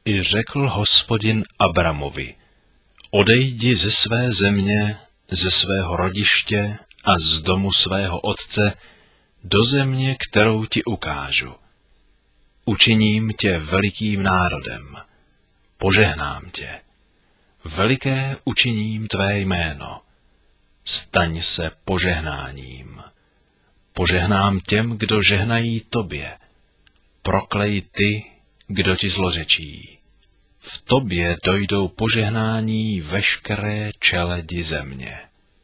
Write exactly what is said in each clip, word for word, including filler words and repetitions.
I řekl Hospodin Abramovi, odejdi ze své země, ze svého rodiště a z domu svého otce do země, kterou ti ukážu. Učiním tě velikým národem, požehnám tě, veliké učiním tvé jméno, staň se požehnáním. Požehnám těm, kdo žehnají tobě, proklej ty, kdo ti zlořečí. V tobě dojdou požehnání veškeré čeledi země.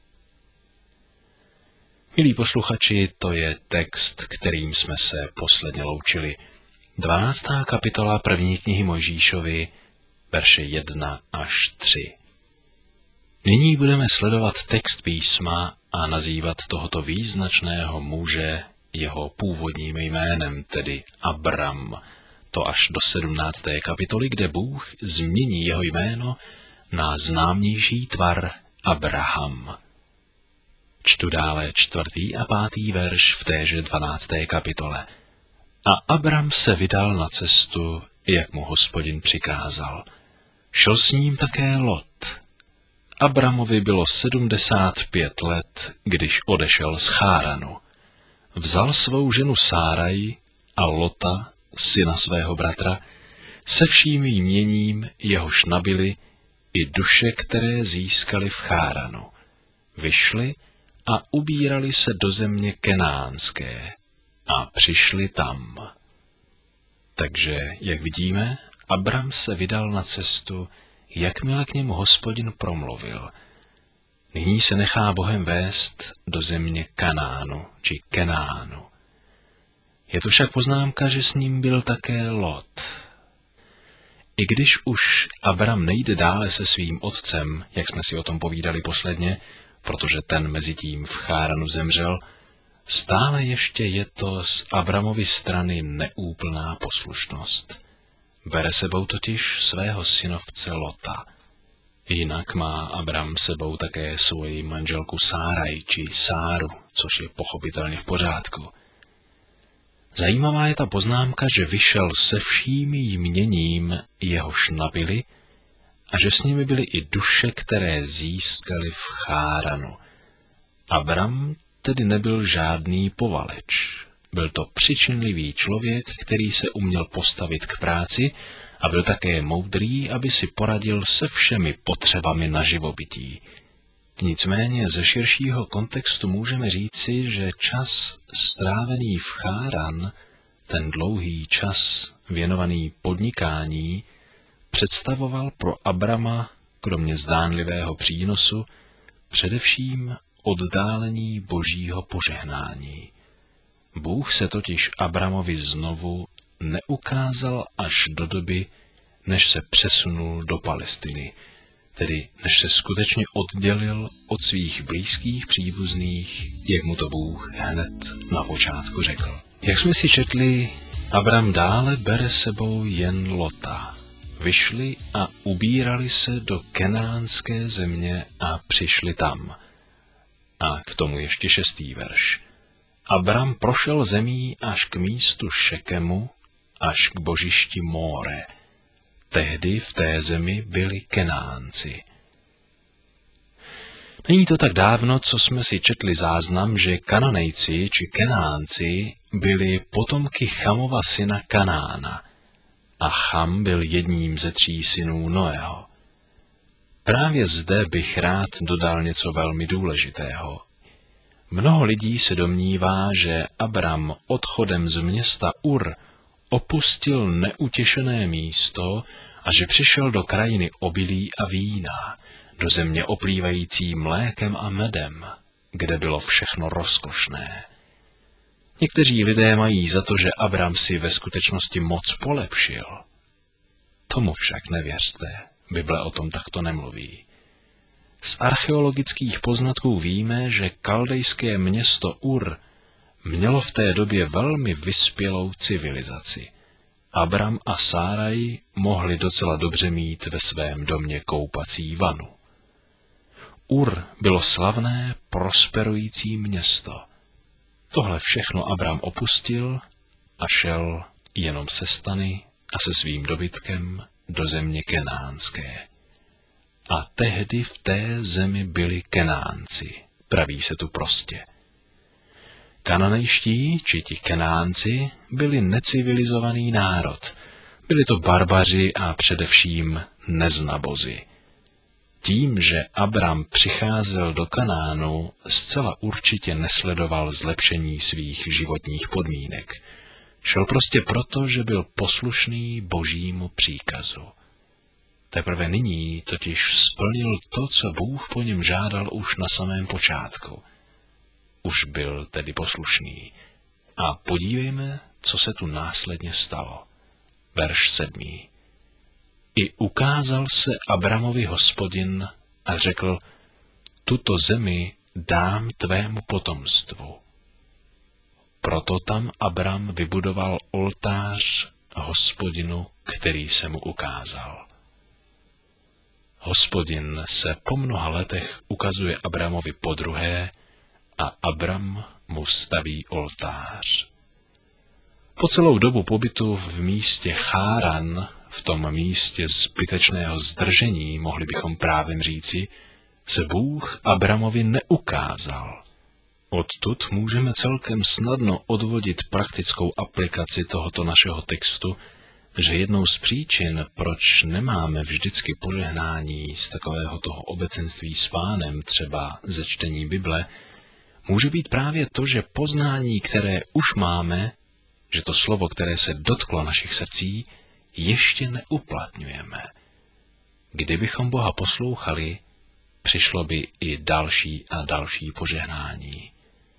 Milí posluchači, to je text, kterým jsme se posledně loučili. dvanáctá kapitola první knihy Mojžíšovi, verše jedna až tři. Nyní budeme sledovat text písma a nazývat tohoto význačného muže jeho původním jménem, tedy Abram. To až do sedmnácté kapitoly, kde Bůh změní jeho jméno na známější tvar Abraham. Čtu dále čtvrtý a pátý verš v téže dvanácté kapitole. A Abram se vydal na cestu, jak mu Hospodin přikázal. Šel s ním také Lot. Abramovi bylo sedmdesát pět let, když odešel z Cháranu. Vzal svou ženu Sáraj a Lota, syna svého bratra, se vším jměním, jehož nabili, i duše, které získali v Cháranu. Vyšli a ubírali se do země kenánské a přišli tam. Takže, jak vidíme, Abram se vydal na cestu, jakmile k němu Hospodin promluvil. Nyní se nechá Bohem vést do země Kanánu, či Kenánu. Je tu však poznámka, že s ním byl také Lot. I když už Abram nejde dále se svým otcem, jak jsme si o tom povídali posledně, protože ten mezitím v Cháranu zemřel, stále ještě je to z Abramovy strany neúplná poslušnost. Bere sebou totiž svého synovce Lota. Jinak má Abram sebou také svoji manželku Sáraj, či Sáru, což je pochopitelně v pořádku. Zajímavá je ta poznámka, že vyšel se vším jměním, jehož nabili, a že s nimi byly i duše, které získali v Cháranu. Abram tedy nebyl žádný povaleč. Byl to přičinlivý člověk, který se uměl postavit k práci a byl také moudrý, aby si poradil se všemi potřebami na živobytí. Nicméně ze širšího kontextu můžeme říci, že čas strávený v Cháran, ten dlouhý čas věnovaný podnikání, představoval pro Abrama, kromě zdánlivého přínosu, především oddálení božího požehnání. Bůh se totiž Abramovi znovu neukázal až do doby, než se přesunul do Palestiny, tedy než se skutečně oddělil od svých blízkých příbuzných, jak mu to Bůh hned na počátku řekl. Jak jsme si četli, Abram dále bere sebou jen Lota. Vyšli a ubírali se do kenánské země a přišli tam. A k tomu ještě šestý verš. Abram prošel zemí až k místu Šekemu, až k božišti Móre. Tehdy v té zemi byli Kenánci. Není to tak dávno, co jsme si četli záznam, že Kananejci či Kenánci byli potomky Chamova syna Kanána a Cham byl jedním ze tří synů Noého. Právě zde bych rád dodal něco velmi důležitého. Mnoho lidí se domnívá, že Abram odchodem z města Ur opustil neutěšené místo a že přišel do krajiny obilí a vína, do země oplývající mlékem a medem, kde bylo všechno rozkošné. Někteří lidé mají za to, že Abram si ve skutečnosti moc polepšil. Tomu však nevěřte, Bible o tom takto nemluví. Z archeologických poznatků víme, že kaldejské město Ur mělo v té době velmi vyspělou civilizaci. Abram a Sáraj mohli docela dobře mít ve svém domě koupací vanu. Ur bylo slavné, prosperující město. Tohle všechno Abram opustil a šel jenom se stany a se svým dobytkem do země kenánské. A tehdy v té zemi byli Kenánci, praví se tu prostě. Kananejští, či ti Kenánci, byli necivilizovaný národ. Byli to barbaři a především neznabozi. Tím, že Abram přicházel do Kanánu, zcela určitě nesledoval zlepšení svých životních podmínek. Šel prostě proto, že byl poslušný Božímu příkazu. Teprve nyní totiž splnil to, co Bůh po něm žádal už na samém počátku. Už byl tedy poslušný. A podívejme, co se tu následně stalo. Verš sedmý. I ukázal se Abramovi Hospodin a řekl, tuto zemi dám tvému potomstvu. Proto tam Abram vybudoval oltář Hospodinu, který se mu ukázal. Hospodin se po mnoha letech ukazuje Abramovi podruhé a Abram mu staví oltář. Po celou dobu pobytu v místě Cháran, v tom místě zbytečného zdržení, mohli bychom právem říci, se Bůh Abramovi neukázal. Odtud můžeme celkem snadno odvodit praktickou aplikaci tohoto našeho textu, že jednou z příčin, proč nemáme vždycky požehnání z takového toho obecenství s Pánem, třeba ze čtení Bible, může být právě to, že poznání, které už máme, že to slovo, které se dotklo našich srdcí, ještě neuplatňujeme. Kdybychom Boha poslouchali, přišlo by i další a další požehnání.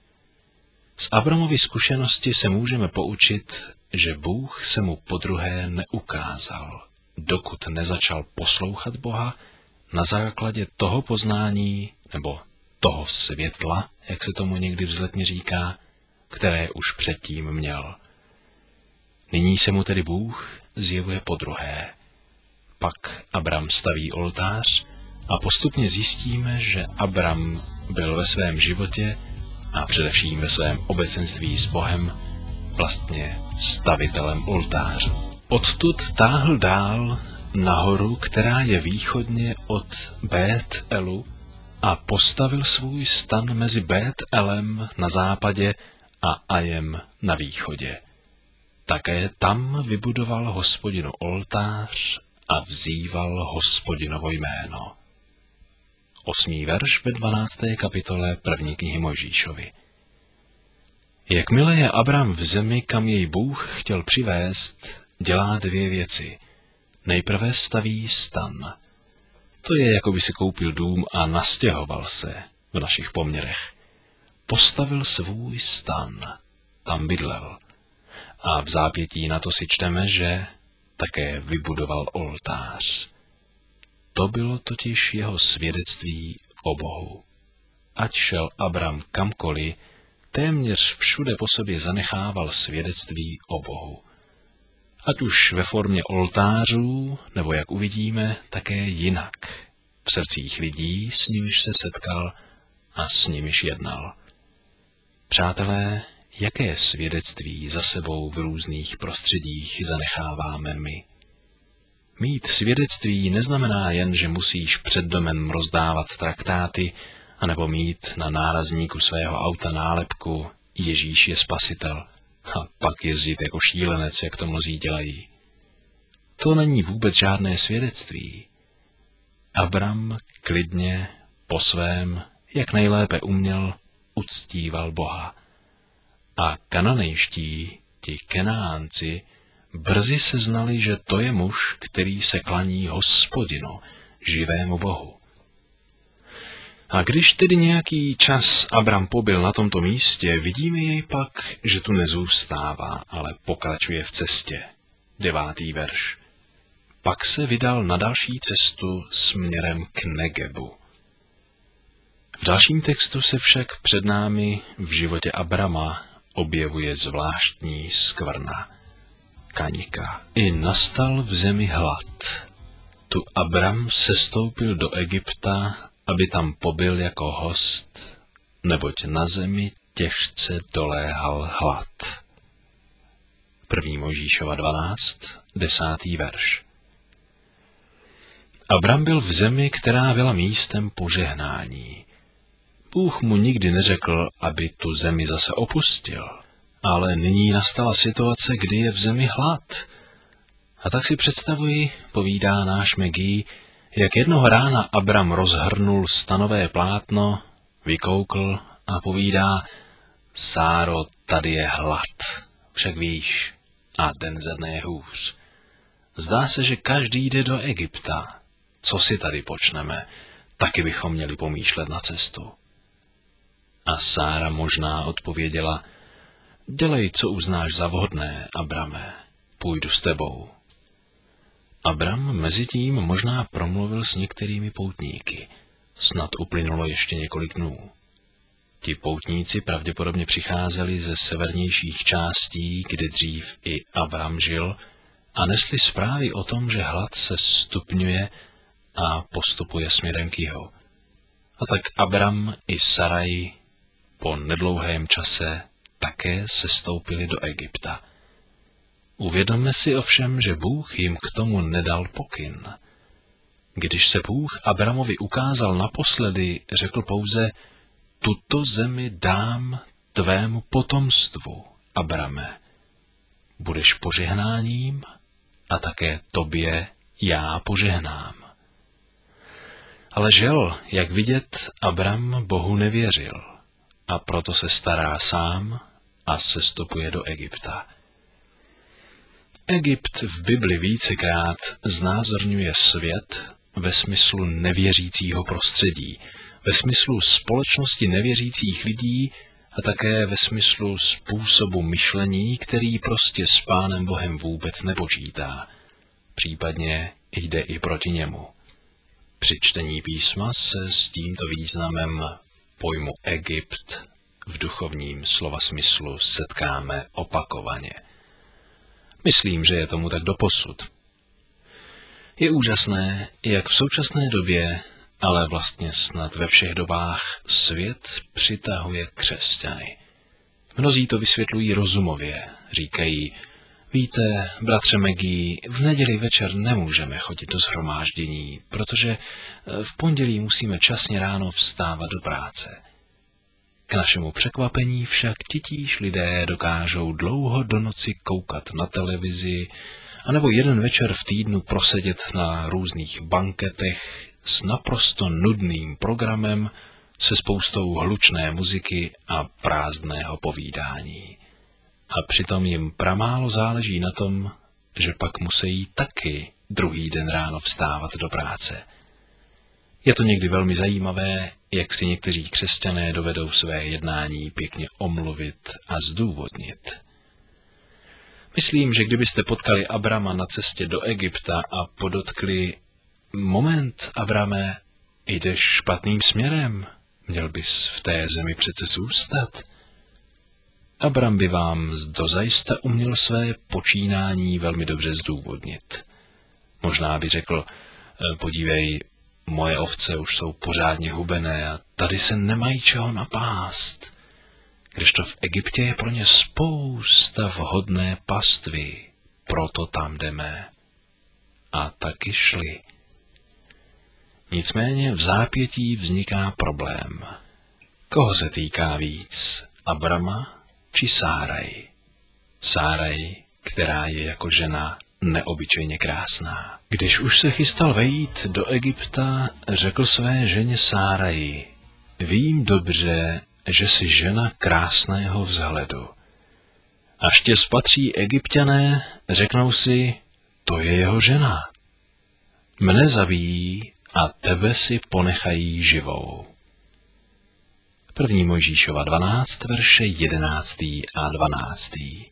Z Abramovy zkušenosti se můžeme poučit, že Bůh se mu podruhé neukázal, dokud nezačal poslouchat Boha na základě toho poznání nebo toho světla, jak se tomu někdy vzletně říká, které už předtím měl. Nyní se mu tedy Bůh zjevuje podruhé. Pak Abram staví oltář a postupně zjistíme, že Abram byl ve svém životě a především ve svém obecenství s Bohem vlastně stavitelem oltářů. Odtud táhl dál nahoru, která je východně od Bet-Elu, a postavil svůj stan mezi Bet-Elem na západě a Ajem na východě. Také tam vybudoval Hospodinu oltář a vzýval Hospodinovo jméno. Osmý verš ve dvanácté kapitole první knihy Mojžíšovi. Jakmile je Abram v zemi, kam jej Bůh chtěl přivést, dělá dvě věci. Nejprve staví stan. To je, jako by si koupil dům a nastěhoval se v našich poměrech. Postavil svůj stan, tam bydlel. A v zápětí na to si čteme, že také vybudoval oltář. To bylo totiž jeho svědectví o Bohu. Ať šel Abram kamkoliv, téměř všude po sobě zanechával svědectví o Bohu. Ať už ve formě oltářů, nebo jak uvidíme, také jinak, v srdcích lidí, s nimiž se setkal a s nimiž jednal. Přátelé, jaké svědectví za sebou v různých prostředích zanecháváme my? Mít svědectví neznamená jen, že musíš před domem rozdávat traktáty, anebo mít na nárazníku svého auta nálepku Ježíš je spasitel a pak jezdit jako šílenec, jak to mnozí dělají. To není vůbec žádné svědectví. Abram klidně, po svém, jak nejlépe uměl, uctíval Boha. A kananejští, ti Kenánci, brzy se znali, že to je muž, který se klaní Hospodinu, živému Bohu. A když tedy nějaký čas Abram pobyl na tomto místě, vidíme jej pak, že tu nezůstává, ale pokračuje v cestě. Devátý verš. Pak se vydal na další cestu směrem k Negebu. V dalším textu se však před námi v životě Abrama objevuje zvláštní skvrna. Kaňka. I nastal v zemi hlad. Tu Abram sestoupil do Egypta, aby tam pobyl jako host, neboť na zemi těžce doléhal hlad. První Mojžíšova dvanáct, desátý verš. Abram byl v zemi, která byla místem požehnání. Bůh mu nikdy neřekl, aby tu zemi zase opustil, ale nyní nastala situace, kdy je v zemi hlad. A tak si představuji, povídá náš Maggie, jak jednoho rána Abram rozhrnul stanové plátno, vykoukl a povídá: Sáro, tady je hlad, však víš, a den ze dne je hůř. Zdá se, že každý jde do Egypta. Co si tady počneme? Taky bychom měli pomýšlet na cestu. A Sára možná odpověděla: Dělej, co uznáš za vhodné, Abrame, půjdu s tebou. Abram mezitím možná promluvil s některými poutníky. Snad uplynulo ještě několik dnů. Ti poutníci pravděpodobně přicházeli ze severnějších částí, kde dřív i Abram žil, a nesli zprávy o tom, že hlad se stupňuje a postupuje směrem k jihu. A tak Abram i Saraj po nedlouhém čase také sestoupili do Egypta. Uvědomme si ovšem, že Bůh jim k tomu nedal pokyn. Když se Bůh Abramovi ukázal naposledy, řekl pouze: Tuto zemi dám tvému potomstvu, Abrame. Budeš požehnáním a také tobě já požehnám. Ale žel, jak vidět, Abram Bohu nevěřil a proto se stará sám a sestupuje do Egypta. Egypt v Bibli vícekrát znázorňuje svět ve smyslu nevěřícího prostředí, ve smyslu společnosti nevěřících lidí a také ve smyslu způsobu myšlení, který prostě s Pánem Bohem vůbec nepočítá. Případně jde i proti němu. Při čtení písma se s tímto významem pojmu Egypt v duchovním slova smyslu setkáme opakovaně. Myslím, že je tomu tak doposud. Je úžasné, jak v současné době, ale vlastně snad ve všech dobách, svět přitahuje křesťany. Mnozí to vysvětlují rozumově. Říkají: Víte, bratře Maggie, v neděli večer nemůžeme chodit do shromáždění, protože v pondělí musíme časně ráno vstávat do práce. K našemu překvapení však titíž lidé dokážou dlouho do noci koukat na televizi, anebo jeden večer v týdnu prosedět na různých banketech s naprosto nudným programem, se spoustou hlučné muziky a prázdného povídání. A přitom jim pramálo záleží na tom, že pak musí taky druhý den ráno vstávat do práce. Je to někdy velmi zajímavé, jak si někteří křesťané dovedou své jednání pěkně omluvit a zdůvodnit. Myslím, že kdybyste potkali Abrama na cestě do Egypta a podotkli: Moment, Abrame, jdeš špatným směrem, měl bys v té zemi přece zůstat. Abram by vám dozajista uměl své počínání velmi dobře zdůvodnit. Možná by řekl: Podívej, moje ovce už jsou pořádně hubené a tady se nemají čeho napást. Kdežto v Egyptě je pro ně spousta vhodné pastvy, proto tam jdeme. A taky šli. Nicméně v zápětí vzniká problém. Koho se týká víc, Abrama či Sáraj? Sáraj, která je jako žena neobyčejně krásná. Když už se chystal vejít do Egypta, řekl své ženě Sáraji: Vím dobře, že jsi žena krásného vzhledu. Až tě spatří Egypťané, řeknou si: To je jeho žena. Mne zabijí a tebe si ponechají živou. První Mojžíšova dvanáct, verše jedenáctý a dvanáctý.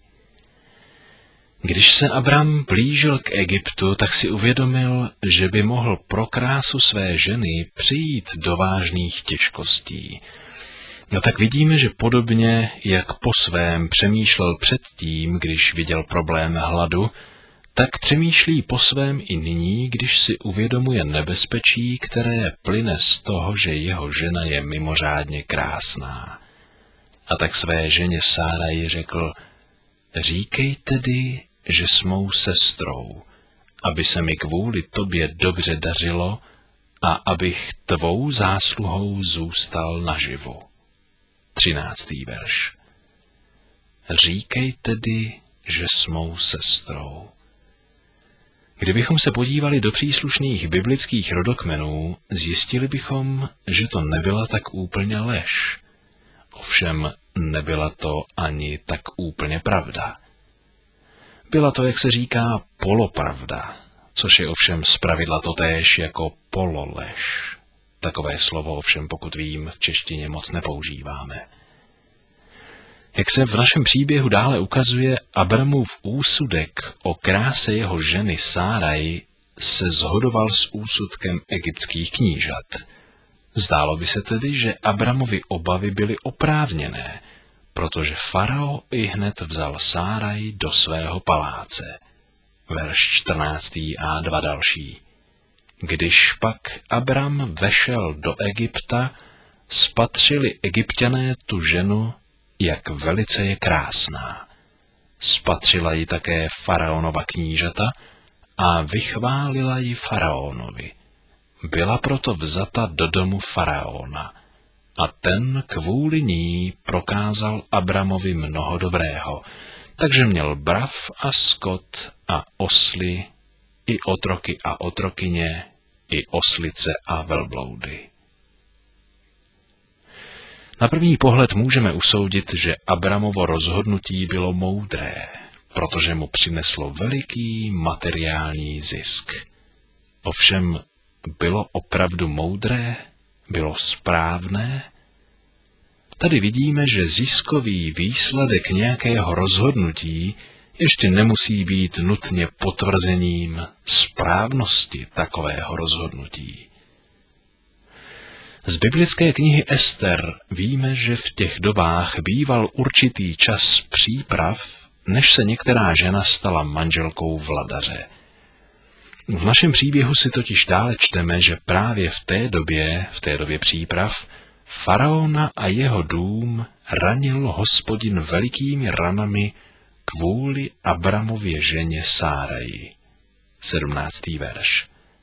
Když se Abram blížil k Egyptu, tak si uvědomil, že by mohl pro krásu své ženy přijít do vážných těžkostí. No tak vidíme, že podobně, jak po svém přemýšlel předtím, když viděl problém hladu, tak přemýšlí po svém i nyní, když si uvědomuje nebezpečí, které plyne z toho, že jeho žena je mimořádně krásná. A tak své ženě Sáraji řekl: Říkej tedy, že s mou sestrou, aby se mi kvůli tobě dobře dařilo a abych tvou zásluhou zůstal naživu. Třináctý verš. Říkej tedy, že s mou sestrou. Kdybychom se podívali do příslušných biblických rodokmenů, zjistili bychom, že to nebyla tak úplně lež. Ovšem nebyla to ani tak úplně pravda. Byla to, jak se říká, polopravda, což je ovšem zpravidla totéž jako pololež. Takové slovo ovšem, pokud vím, v češtině moc nepoužíváme. Jak se v našem příběhu dále ukazuje, Abramův úsudek o kráse jeho ženy Sáraj se shodoval s úsudkem egyptských knížat. Zdálo by se tedy, že Abramovi obavy byly oprávněné, protože farao ihned vzal Sáraj do svého paláce. Verš čtrnáctý a dva další. Když pak Abram vešel do Egypta, spatřili Egypťané tu ženu, jak velice je krásná. Spatřila ji také faraonova knížata a vychválila ji faraonovi. Byla proto vzata do domu faraona a ten kvůli ní prokázal Abramovi mnoho dobrého, takže měl brav a skot a osly, i otroky a otrokyně, i oslice a velbloudy. Na první pohled můžeme usoudit, že Abramovo rozhodnutí bylo moudré, protože mu přineslo veliký materiální zisk. Ovšem, bylo opravdu moudré? Bylo správné? Tady vidíme, že ziskový výsledek nějakého rozhodnutí ještě nemusí být nutně potvrzením správnosti takového rozhodnutí. Z biblické knihy Ester víme, že v těch dobách býval určitý čas příprav, než se některá žena stala manželkou vladaře. V našem příběhu si totiž dále čteme, že právě v té době, v té době příprav, faraona a jeho dům ranil Hospodin velikými ranami kvůli Abramově ženě Sáraji. sedmnáctý verš.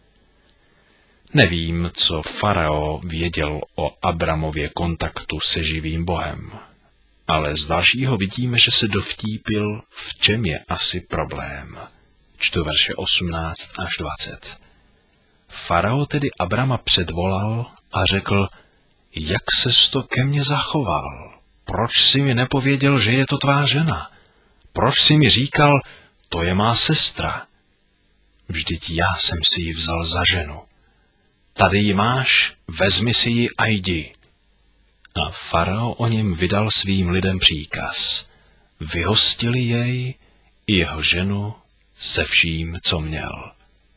Nevím, co farao věděl o Abramově kontaktu se živým Bohem, ale z dalšího vidíme, že se dovtípil, v čem je asi problém. Čtu verše osmnáct až dvacet. Farao tedy Abrama předvolal a řekl, jak ses to ke mně zachoval? Proč jsi mi nepověděl, že je to tvá žena? Proč jsi mi říkal, to je má sestra? Vždyť já jsem si ji vzal za ženu. Tady ji máš, vezmi si ji a jdi. A farao o něm vydal svým lidem příkaz. Vyhostili jej i jeho ženu se vším, co měl.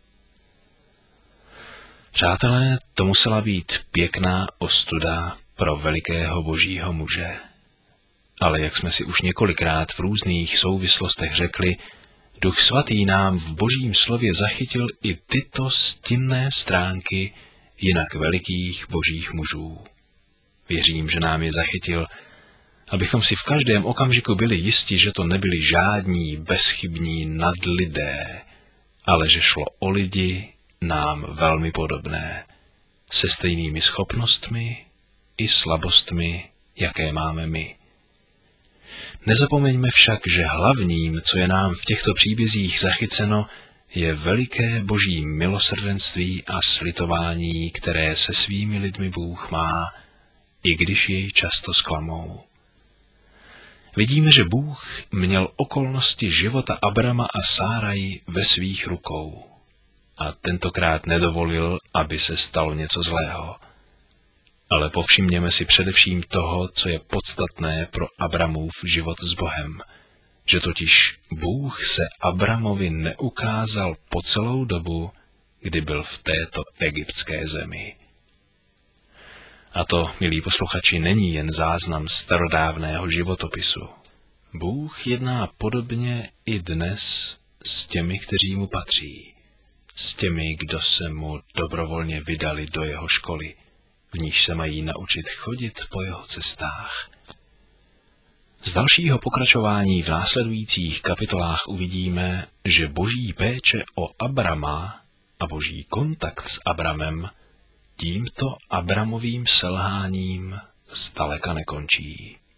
Přátelé, to musela být pěkná ostuda pro velikého božího muže. Ale jak jsme si už několikrát v různých souvislostech řekli, Duch Svatý nám v Božím slově zachytil i tyto stinné stránky jinak velikých božích mužů. Věřím, že nám je zachytil, abychom si v každém okamžiku byli jisti, že to nebyli žádní bezchybní nadlidé, ale že šlo o lidi nám velmi podobné, se stejnými schopnostmi i slabostmi, jaké máme my. Nezapomeňme však, že hlavním, co je nám v těchto příbězích zachyceno, je veliké boží milosrdenství a slitování, které se svými lidmi Bůh má, i když jej často zklamou. Vidíme, že Bůh měl okolnosti života Abrama a Sáraji ve svých rukou a tentokrát nedovolil, aby se stalo něco zlého. Ale povšimněme si především toho, co je podstatné pro Abramův život s Bohem, že totiž Bůh se Abramovi neukázal po celou dobu, kdy byl v této egyptské zemi. A to, milí posluchači, není jen záznam starodávného životopisu. Bůh jedná podobně i dnes s těmi, kteří mu patří, s těmi, kdo se mu dobrovolně vydali do jeho školy, v níž se mají naučit chodit po jeho cestách. Z dalšího pokračování v následujících kapitolách uvidíme, že boží péče o Abrama a boží kontakt s Abramem tímto Abramovým selháním zdaleka nekončí.